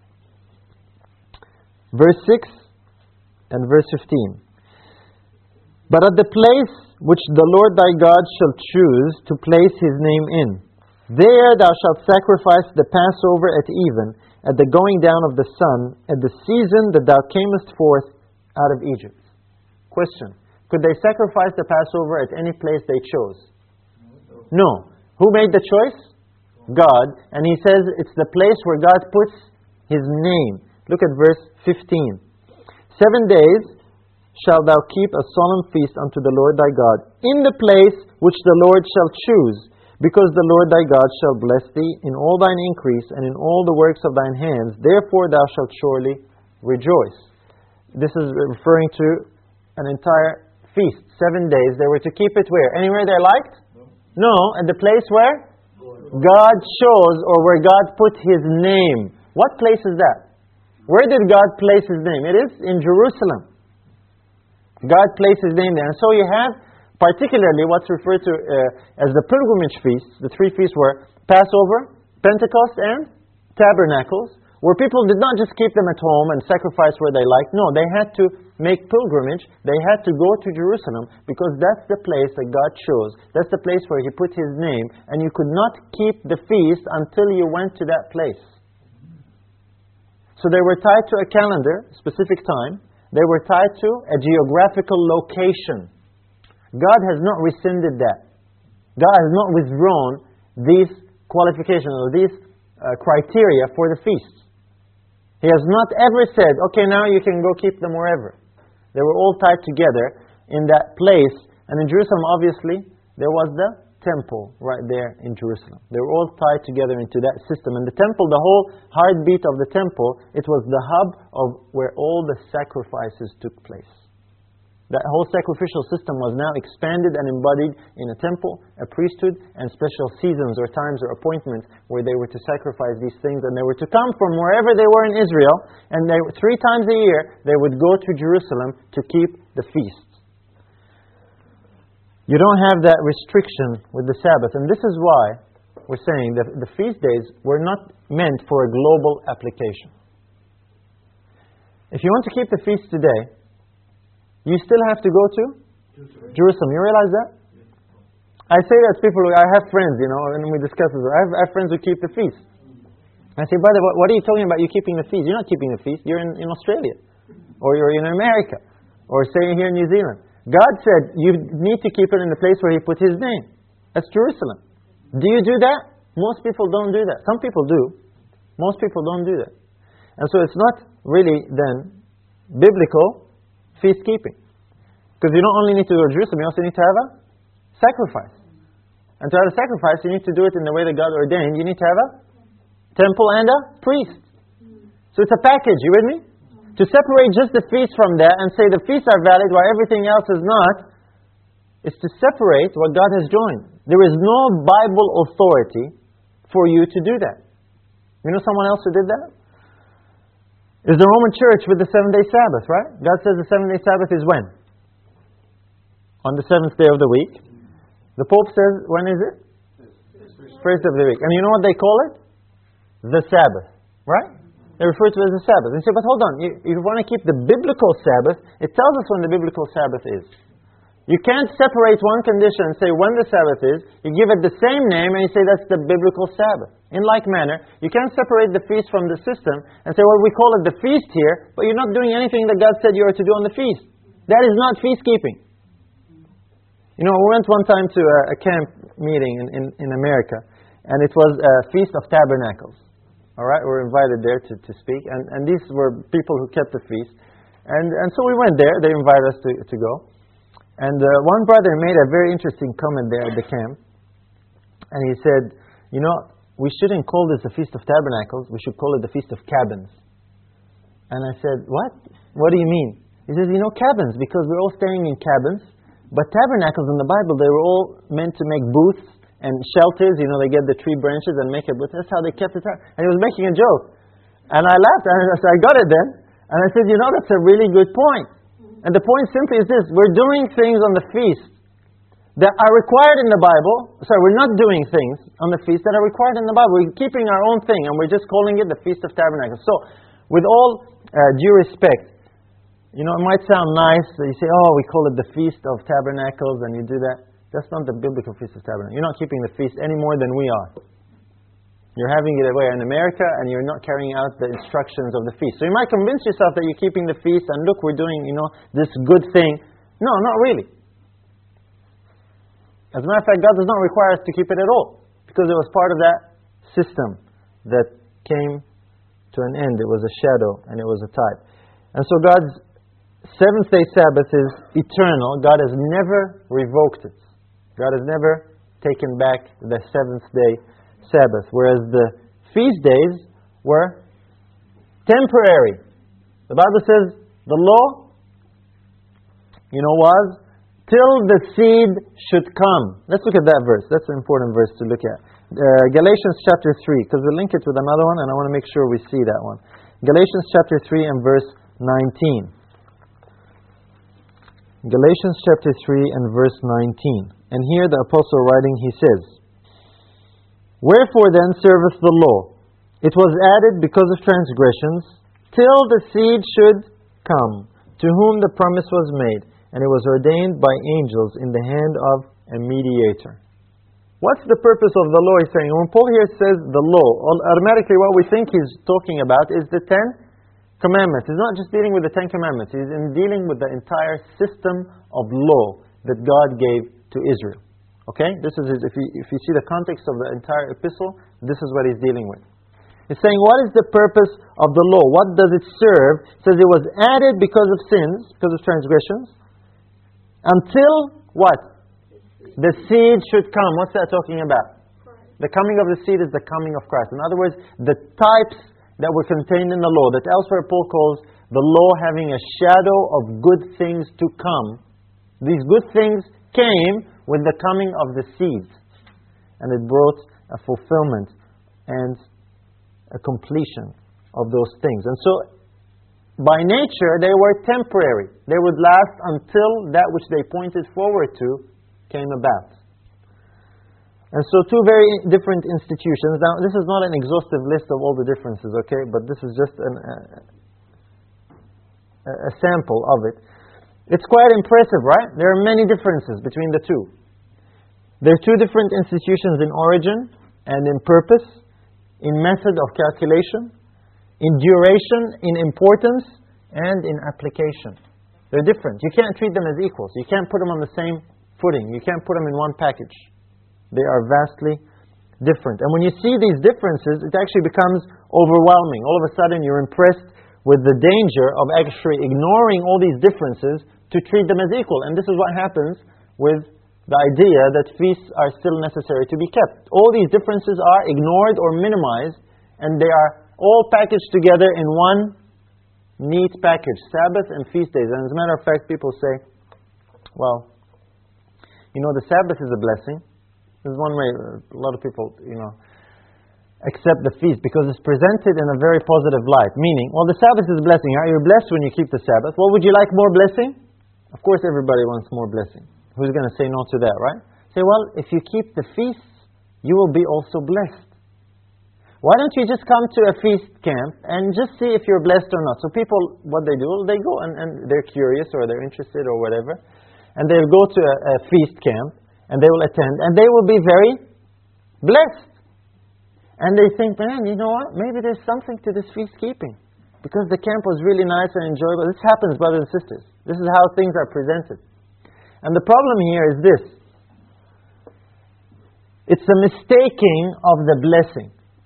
verse 6 and verse 15. But at the place which the Lord thy God shall choose to place his name in, there thou shalt sacrifice the Passover at even, at the going down of the sun, at the season that thou camest forth out of Egypt. Question. Could they sacrifice the Passover at any place they chose? No. Who made the choice? God. And He says it's the place where God puts His name. Look at verse 15. 7 days shalt thou keep a solemn feast unto the Lord thy God, in the place which the Lord shall choose, because the Lord thy God shall bless thee in all thine increase and in all the works of thine hands. Therefore thou shalt surely rejoice. This is referring to an entire feast, 7 days. They were to keep it where? Anywhere they liked? No, at the place where God chose, or where God put His name. What place is that? Where did God place His name? It is in Jerusalem. God placed His name there. And so you have particularly what's referred to as the pilgrimage feasts. The 3 feasts were Passover, Pentecost, and Tabernacles, where people did not just keep them at home and sacrifice where they liked. No, they had to make pilgrimage. They had to go to Jerusalem because that's the place that God chose. That's the place where He put His name. And you could not keep the feast until you went to that place. So they were tied to a calendar, specific time. They were tied to a geographical location. God has not rescinded that. God has not withdrawn these qualifications or these criteria for the feasts. He has not ever said, okay, now you can go keep them wherever. They were all tied together in that place. And in Jerusalem, obviously, there was the temple right there in Jerusalem. They were all tied together into that system. And the temple, the whole heartbeat of the temple, it was the hub of where all the sacrifices took place. That whole sacrificial system was now expanded and embodied in a temple, a priesthood, and special seasons or times or appointments where they were to sacrifice these things, and they were to come from wherever they were in Israel, and 3 times a year they would go to Jerusalem to keep the feasts. You don't have that restriction with the Sabbath, and this is why we're saying that the feast days were not meant for a global application. If you want to keep the feast today, you still have to go to Jerusalem. You realize that? I say that to people, I have friends, and we discuss this. I have friends who keep the feast. I say, brother, what are you talking about? You keeping the feast? You're not keeping the feast. You're in Australia. Or you're in America. Or staying here in New Zealand. God said you need to keep it in the place where He put His name. That's Jerusalem. Do you do that? Most people don't do that. Some people do. Most people don't do that. And so it's not really then biblical feast keeping. Because you don't only need to go to Jerusalem, you also need to have a sacrifice. And to have a sacrifice, you need to do it in the way that God ordained. You need to have a temple and a priest. So it's a package, you with me? To separate just the feast from that and say the feasts are valid while everything else is not, is to separate what God has joined. There is no Bible authority for you to do that. You know someone else who did that? Is the Roman Church with the 7-day Sabbath, right? God says the 7-day Sabbath is when? On the 7th day of the week. The Pope says, when is it? First of the week. And you know what they call it? The Sabbath, right? They refer to it as the Sabbath. And you say, but hold on, if you want to keep the biblical Sabbath, it tells us when the biblical Sabbath is. You can't separate one condition and say when the Sabbath is, you give it the same name and you say that's the biblical Sabbath. In like manner, you can't separate the feast from the system and say, well, we call it the feast here, but you're not doing anything that God said you are to do on the feast. That is not feast keeping. We went one time to a camp meeting in America, and it was a Feast of Tabernacles. Alright, we were invited there to speak, and these were people who kept the feast. And so we went there, they invited us to go. And one brother made a very interesting comment there at the camp. And he said, we shouldn't call this the Feast of Tabernacles, we should call it the Feast of Cabins. And I said, what? What do you mean? He says, cabins, because we're all staying in cabins. But tabernacles in the Bible, they were all meant to make booths and shelters. They get the tree branches and make a booth. That's how they kept it. And he was making a joke. And I laughed, and I said, I got it then. And I said, that's a really good point. And the point simply is this: we're doing things on the feast that are required in the Bible. Sorry, we're not doing things on the feast that are required in the Bible. We're keeping our own thing, and we're just calling it the Feast of Tabernacles. So, with all due respect, it might sound nice that you say, we call it the Feast of Tabernacles, and you do that. That's not the biblical Feast of Tabernacles. You're not keeping the feast any more than we are. You're having it away in America, and you're not carrying out the instructions of the feast. So you might convince yourself that you're keeping the feast, and look, we're doing, this good thing. No, not really. As a matter of fact, God does not require us to keep it at all, because it was part of that system that came to an end. It was a shadow, and it was a type. And so God's seventh-day Sabbath is eternal. God has never revoked it. God has never taken back the seventh-day Sabbath, whereas the feast days were temporary. The Bible says the law, was till the seed should come. Let's look at that verse. That's an important verse to look at. Galatians chapter 3, because we'll link it with another one, and I want to make sure we see that one. Galatians chapter 3 and verse 19. Galatians chapter 3 and verse 19. And here the apostle writing, he says, "Wherefore then serveth the law? It was added because of transgressions, till the seed should come, to whom the promise was made, and it was ordained by angels in the hand of a mediator." What's the purpose of the law, he's saying? When Paul here says the law, automatically what we think he's talking about is the 10 Commandments. He's not just dealing with the 10 Commandments, he's dealing with the entire system of law that God gave to Israel. Okay? This is if you see the context of the entire epistle, this is what he's dealing with. He's saying, what is the purpose of the law? What does it serve? He says it was added because of sins, because of transgressions, until what? The seed should come. What's that talking about? The coming of the seed is the coming of Christ. In other words, the types that were contained in the law, that elsewhere Paul calls the law having a shadow of good things to come. These good things came with the coming of the seed. And it brought a fulfillment and a completion of those things. And so, by nature, they were temporary. They would last until that which they pointed forward to came about. And so, two very different institutions. Now, this is not an exhaustive list of all the differences, okay? But this is just a sample of it. It's quite impressive, right? There are many differences between the two. There are two different institutions in origin and in purpose, in method of calculation, in duration, in importance, and in application. They're different. You can't treat them as equals. You can't put them on the same footing. You can't put them in one package. They are vastly different. And when you see these differences, it actually becomes overwhelming. All of a sudden, you're impressed with the danger of actually ignoring all these differences to treat them as equal. And this is what happens with the idea that feasts are still necessary to be kept. All these differences are ignored or minimized, and they are all packaged together in one neat package, Sabbath and feast days. And as a matter of fact, people say, well, the Sabbath is a blessing. This is one way a lot of people, accept the feast because it's presented in a very positive light. Meaning, well, the Sabbath is a blessing. You're blessed when you keep the Sabbath. Well, would you like more blessing? Of course, everybody wants more blessing. Who's going to say no to that, right? Say, well, if you keep the feasts, you will be also blessed. Why don't you just come to a feast camp and just see if you're blessed or not? So people, what they do, they go and they're curious or they're interested or whatever. And they'll go to a feast camp and they will attend and they will be very blessed. And they think, man, you know what? Maybe there's something to this feast keeping. Because the camp was really nice and enjoyable. This happens, brothers and sisters. This is how things are presented. And the problem here is this. It's a mistaking of the blessing.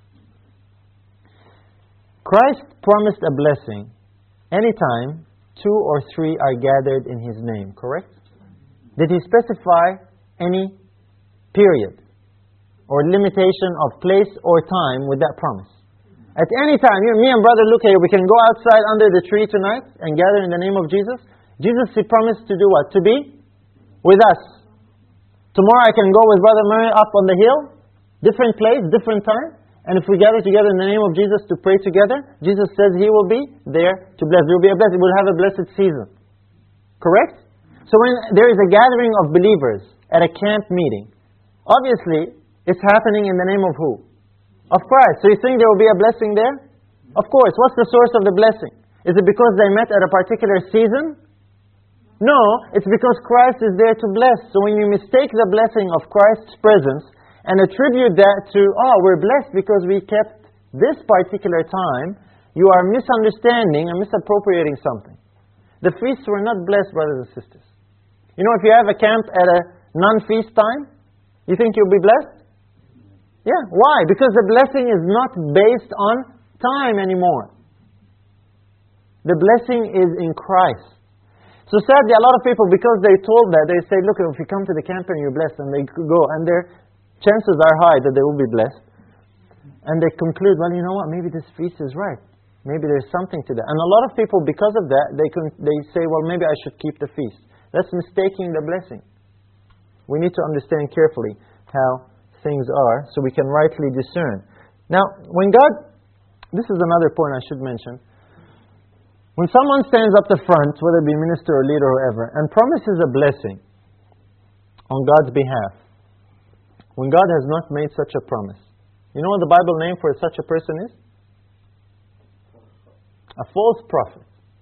Christ promised a blessing anytime 2 or 3 are gathered in His name, correct? Did He specify any period or limitation of place or time with that promise? At any time, me and Brother Luke here, we can go outside under the tree tonight and gather in the name of Jesus. Jesus, He promised to do what? To be with us. Tomorrow I can go with Brother Murray up on the hill, different place, different time. And if we gather together in the name of Jesus to pray together, Jesus says He will be there to bless. There will be a blessing. We'll have a blessed season. Correct? So when there is a gathering of believers at a camp meeting, obviously it's happening in the name of who? Of Christ. So you think there will be a blessing there? Of course. What's the source of the blessing? Is it because they met at a particular season? No, it's because Christ is there to bless. So when you mistake the blessing of Christ's presence and attribute that to, we're blessed because we kept this particular time, you are misunderstanding and misappropriating something. The feasts were not blessed, brothers and sisters. If you have a camp at a non-feast time, you think you'll be blessed? Yeah, why? Because the blessing is not based on time anymore. The blessing is in Christ. So sadly, a lot of people, because they told that, they say, look, if you come to the camp and you're blessed, and they go, and their chances are high that they will be blessed. And they conclude, well, you know what, maybe this feast is right. Maybe there's something to that. And a lot of people, because of that, they say, well, maybe I should keep the feast. That's mistaking the blessing. We need to understand carefully how things are so we can rightly discern. Now, when God, this is another point I should mention. When someone stands up the front, whether it be minister or leader or whoever, and promises a blessing on God's behalf, when God has not made such a promise, you know what the Bible name for such a person is? A false prophet.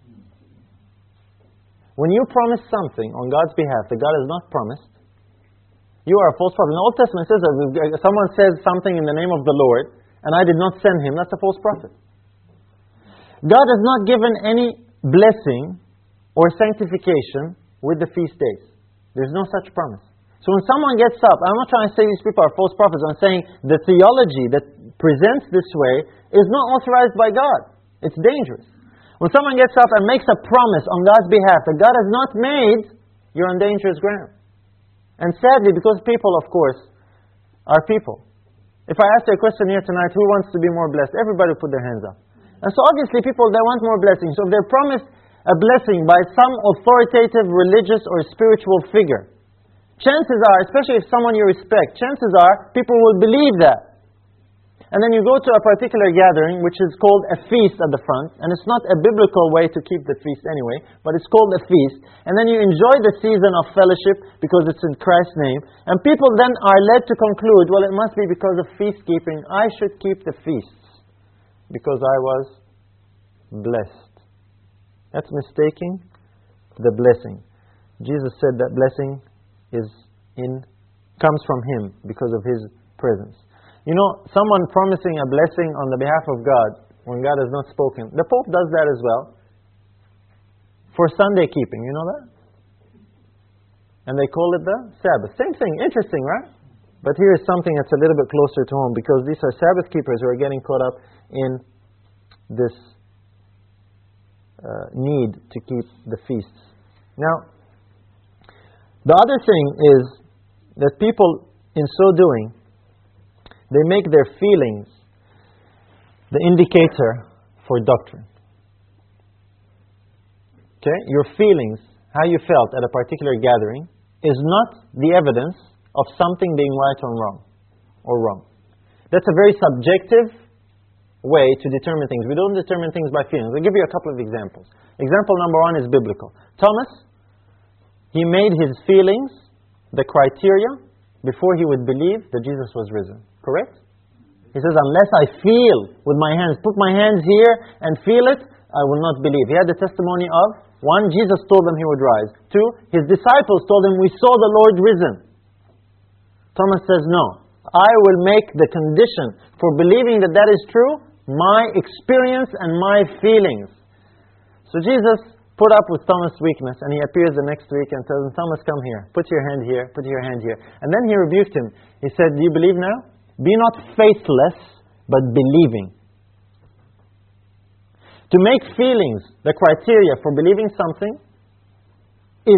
When you promise something on God's behalf that God has not promised, you are a false prophet. In the Old Testament it says that if someone says something in the name of the Lord, and I did not send him, that's a false prophet. God has not given any blessing or sanctification with the feast days. There's no such promise. So when someone gets up, I'm not trying to say these people are false prophets, I'm saying the theology that presents this way is not authorized by God. It's dangerous. When someone gets up and makes a promise on God's behalf that God has not made, you're on dangerous ground. And sadly, because people, of course, are people. If I ask you a question here tonight, who wants to be more blessed? Everybody put their hands up. And so obviously people, they want more blessings. So if they're promised a blessing by some authoritative religious or spiritual figure, chances are, especially if someone you respect, chances are people will believe that. And then you go to a particular gathering, which is called a feast at the front. And it's not a biblical way to keep the feast anyway, but it's called a feast. And then you enjoy the season of fellowship because it's in Christ's name. And people then are led to conclude, well, it must be because of feast keeping. I should keep the feasts because I was blessed. That's mistaking the blessing. Jesus said that blessing comes from Him because of His presence. You know, someone promising a blessing on the behalf of God when God has not spoken. The Pope does that as well. For Sunday keeping, you know that? And they call it the Sabbath. Same thing, interesting, right? But here is something that's a little bit closer to home, because these are Sabbath keepers who are getting caught up in this need to keep the feasts. Now, the other thing is that people, in so doing, they make their feelings the indicator for doctrine. Okay? Your feelings, how you felt at a particular gathering, is not the evidence of something being right or wrong. That's a very subjective way to determine things. We don't determine things by feelings. I'll give you a couple of examples. Example number one is biblical. Thomas, he made his feelings the criteria before he would believe that Jesus was risen. Correct? He says, unless I feel with my hands, put my hands here and feel it, I will not believe. He had the testimony of, 1, Jesus told them he would rise. 2, his disciples told him, we saw the Lord risen. Thomas says, no. I will make the condition for believing that that is true, my experience and my feelings. So Jesus put up with Thomas' weakness, and he appears the next week and tells him, Thomas, come here. Put your hand here. Put your hand here. And then he rebuked him. He said, do you believe now? Be not faithless, but believing. To make feelings the criteria for believing something is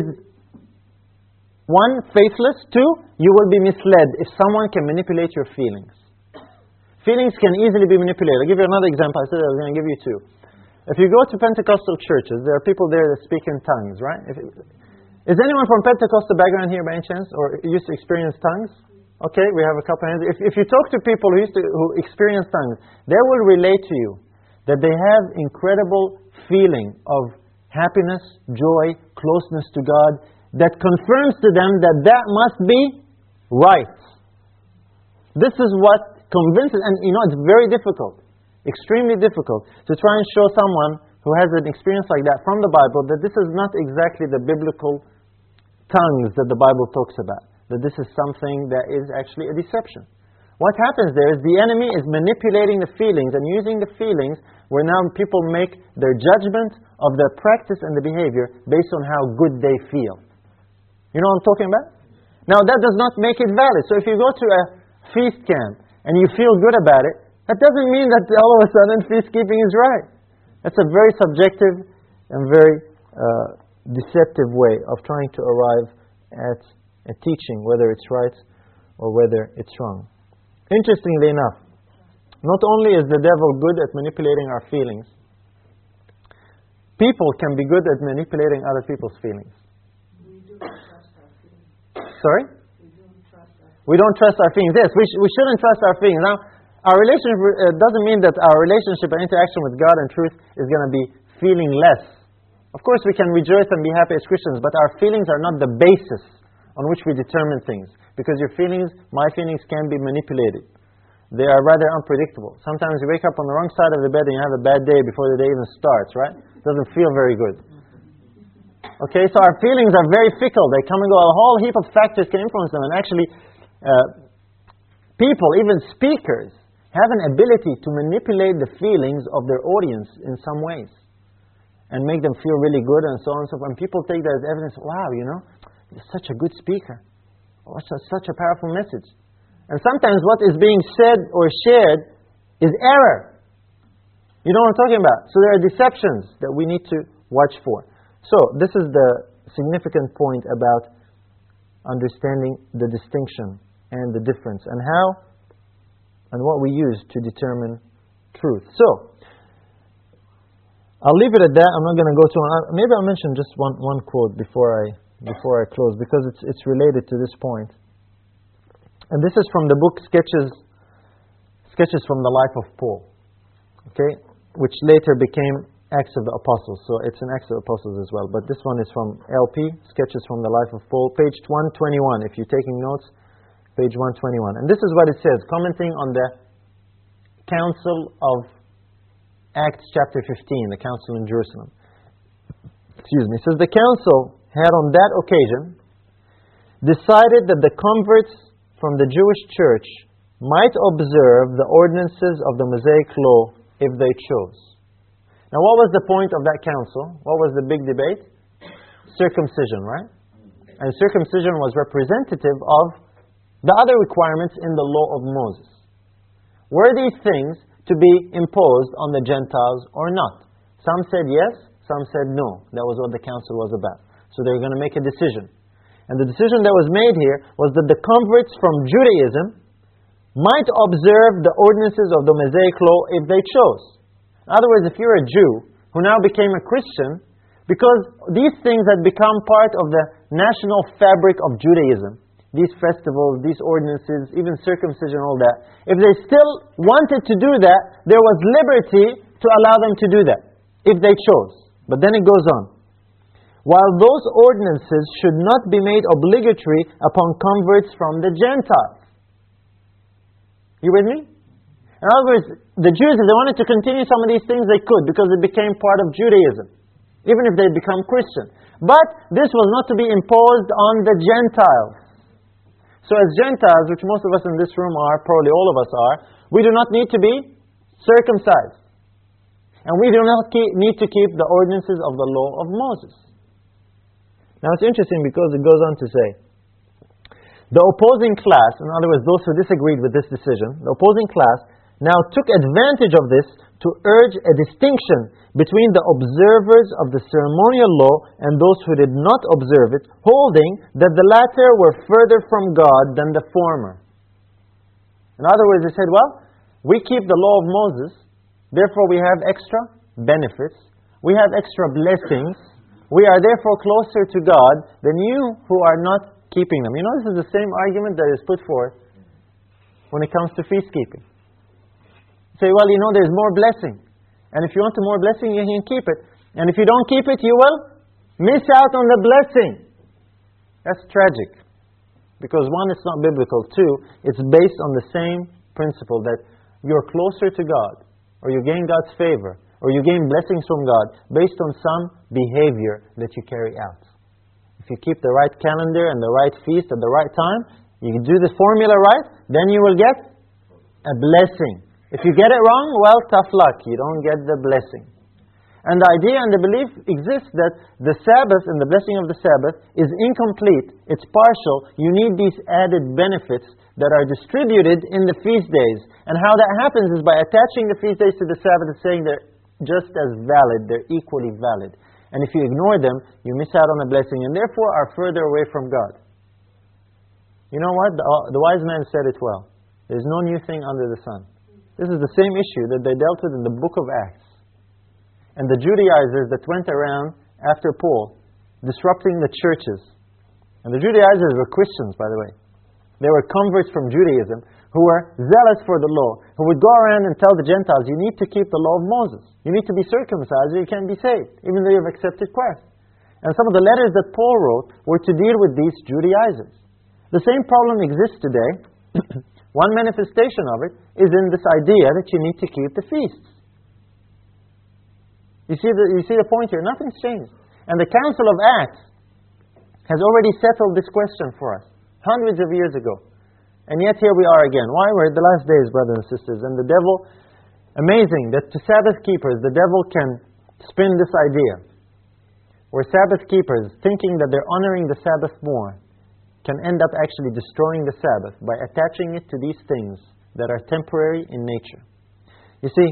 1, faithless. 2, you will be misled if someone can manipulate your feelings. Feelings can easily be manipulated. I'll give you another example. I said I was going to give you 2. If you go to Pentecostal churches, there are people there that speak in tongues, right? Is anyone from Pentecostal background here by any chance, or used to experience tongues? Okay, we have a couple hands. If you talk to people who experience tongues, they will relate to you that they have incredible feeling of happiness, joy, closeness to God, that confirms to them that that must be right. This is what convinces, and you know, it's very difficult, extremely difficult, to try and show someone who has an experience like that from the Bible that this is not exactly the biblical tongues that the Bible talks about. That this is something that is actually a deception. What happens there is the enemy is manipulating the feelings and using the feelings where now people make their judgment of their practice and the behavior based on how good they feel. You know what I'm talking about? Now that does not make it valid. So if you go to a feast camp and you feel good about it, that doesn't mean that all of a sudden feast keeping is right. That's a very subjective and very deceptive way of trying to arrive at a teaching, whether it's right or whether it's wrong. Interestingly enough, not only is the devil good at manipulating our feelings, people can be good at manipulating other people's feelings. We don't trust our feelings. Sorry? We don't trust our feelings. We don't trust our feelings. Yes, we shouldn't trust our feelings. Now, our relationship doesn't mean that our relationship and interaction with God and truth is going to be feeling less. Of course, we can rejoice and be happy as Christians, but our feelings are not the basis on which we determine things. Because your feelings, my feelings, can be manipulated. They are rather unpredictable. Sometimes you wake up on the wrong side of the bed and you have a bad day before the day even starts, right? It doesn't feel very good. Okay, so our feelings are very fickle. They come and go. A whole heap of factors can influence them. And actually, people, even speakers, have an ability to manipulate the feelings of their audience in some ways. And make them feel really good and so on and so forth. And people take that as evidence, wow, you know, you're such a good speaker. Or such a powerful message. And sometimes what is being said or shared is error. You know what I'm talking about? So there are deceptions that we need to watch for. So this is the significant point about understanding the distinction and the difference, and how and what we use to determine truth. So, I'll leave it at that. I'm not going to go to maybe I'll mention just one quote before I close, because it's related to this point. And this is from the book Sketches from the Life of Paul, okay, which later became Acts of the Apostles. So it's an Acts of the Apostles as well. But this one is from LP, Sketches from the Life of Paul, page 121. If you're taking notes, page 121. And this is what it says, commenting on the Council of Acts chapter 15, the Council in Jerusalem. Excuse me. It says, the Council had on that occasion decided that the converts from the Jewish church might observe the ordinances of the Mosaic law if they chose. Now, what was the point of that council? What was the big debate? Circumcision, right? And circumcision was representative of the other requirements in the law of Moses. Were these things to be imposed on the Gentiles or not? Some said yes, some said no. That was what the council was about. So they were going to make a decision. And the decision that was made here was that the converts from Judaism might observe the ordinances of the Mosaic law if they chose. In other words, if you're a Jew who now became a Christian, because these things had become part of the national fabric of Judaism, these festivals, these ordinances, even circumcision, all that, if they still wanted to do that, there was liberty to allow them to do that, if they chose. But then it goes on. While those ordinances should not be made obligatory upon converts from the Gentiles. You with me? In other words, the Jews, if they wanted to continue some of these things, they could, because it became part of Judaism, even if they become Christian. But this was not to be imposed on the Gentiles. So as Gentiles, which most of us in this room are, probably all of us are, we do not need to be circumcised. And we do not need to keep the ordinances of the law of Moses. Now it's interesting because it goes on to say, the opposing class, in other words, those who disagreed with this decision, the opposing class now took advantage of this to urge a distinction between the observers of the ceremonial law and those who did not observe it, holding that the latter were further from God than the former. In other words, they said, well, we keep the law of Moses, therefore we have extra benefits, we have extra blessings, we are therefore closer to God than you who are not keeping them. You know, this is the same argument that is put forth when it comes to feast keeping. Say, well, you know, there's more blessing. And if you want more blessing, you can keep it. And if you don't keep it, you will miss out on the blessing. That's tragic. Because one, it's not biblical. Two, it's based on the same principle that you're closer to God, or you gain God's favor, or you gain blessings from God based on some behavior that you carry out. If you keep the right calendar and the right feast at the right time, you do the formula right, then you will get a blessing. If you get it wrong, well, tough luck. You don't get the blessing. And the idea and the belief exists that the Sabbath and the blessing of the Sabbath is incomplete. It's partial. You need these added benefits that are distributed in the feast days. And how that happens is by attaching the feast days to the Sabbath and saying they're just as valid, they're equally valid. And if you ignore them, you miss out on the blessing and therefore are further away from God. You know what? The wise man said it well. There's no new thing under the sun. This is the same issue that they dealt with in the book of Acts. And the Judaizers that went around after Paul, disrupting the churches. And the Judaizers were Christians, by the way. They were converts from Judaism who were zealous for the law, who would go around and tell the Gentiles, you need to keep the law of Moses. You need to be circumcised or you can't be saved, even though you've accepted Christ. And some of the letters that Paul wrote were to deal with these Judaizers. The same problem exists today. One manifestation of it is in this idea that you need to keep the feasts. You see the point here? Nothing's changed. And the Council of Acts has already settled this question for us, hundreds of years ago. And yet here we are again. Why? We're at the last days, brothers and sisters. And the devil, amazing that to Sabbath keepers, the devil can spin this idea. Where Sabbath keepers, thinking that they're honoring the Sabbath more, can end up actually destroying the Sabbath by attaching it to these things that are temporary in nature. You see,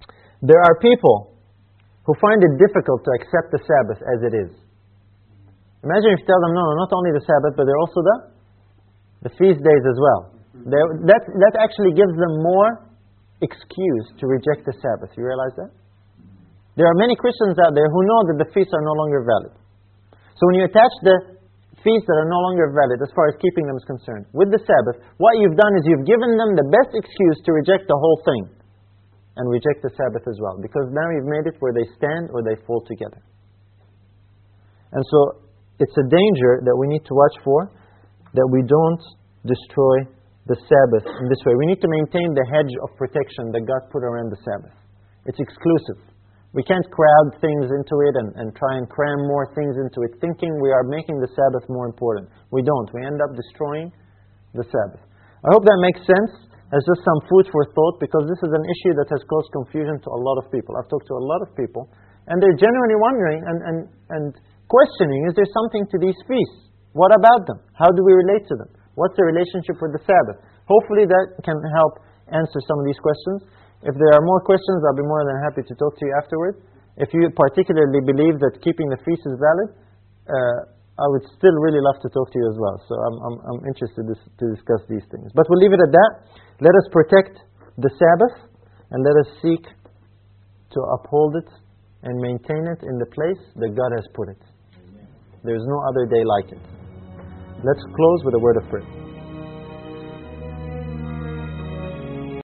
there are people who find it difficult to accept the Sabbath as it is. Imagine if you tell them, no, not only the Sabbath, but they're also the feast days as well. That actually gives them more excuse to reject the Sabbath. You realize that? There are many Christians out there who know that the feasts are no longer valid. So when you attach the feasts that are no longer valid as far as keeping them is concerned with the Sabbath, what you've done is you've given them the best excuse to reject the whole thing and reject the Sabbath as well, because now you've made it where they stand or they fall together. And so it's a danger that we need to watch for, that we don't destroy the Sabbath in this way. We need to maintain the hedge of protection that God put around the Sabbath. It's exclusive. We can't crowd things into it and try and cram more things into it, thinking we are making the Sabbath more important. We don't. We end up destroying the Sabbath. I hope that makes sense as just some food for thought, because this is an issue that has caused confusion to a lot of people. I've talked to a lot of people, and they're genuinely wondering and questioning, is there something to these feasts? What about them? How do we relate to them? What's the relationship with the Sabbath? Hopefully that can help answer some of these questions. If there are more questions, I'll be more than happy to talk to you afterward. If you particularly believe that keeping the feast is valid, I would still really love to talk to you as well. So I'm interested to discuss these things. But we'll leave it at that. Let us protect the Sabbath, and let us seek to uphold it and maintain it in the place that God has put it. There's no other day like it. Let's close with a word of prayer.